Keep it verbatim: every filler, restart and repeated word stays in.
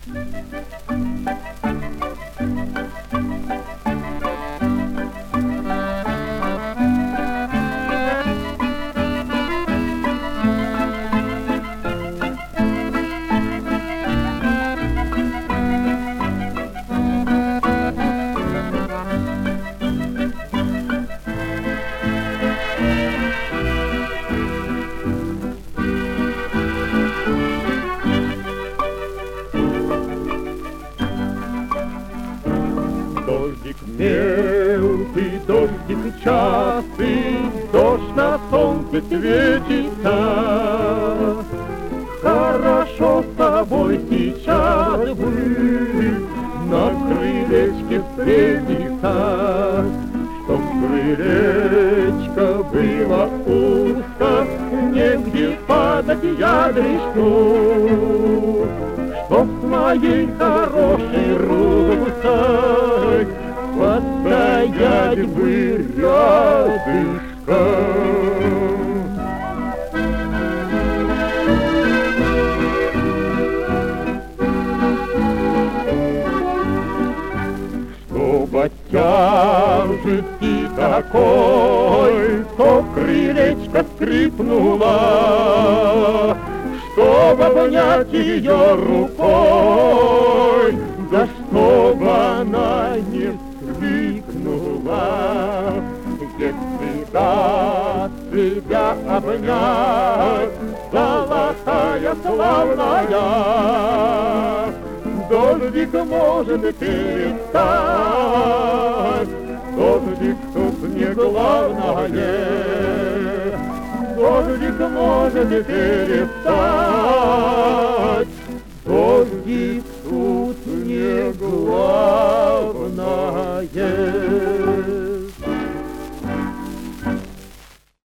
Дождик мелкий, дождик частый, дождь на солнце светится. Хорошо с тобой сейчас быть, на крылечке встретиться. Чтоб крылечко было узко, негде падать я грешну. Чтоб с моей хорошей русой постоять бы рядышком. Чтоб от тяжести такой, то крылечко скрипнуло, чтоб обнять ее рукой, да чтоб она не вскрикнула. Если даст себя обнять золотая славная, дождик может перестать, дождик тут не главное. Дождик может перестать, дождик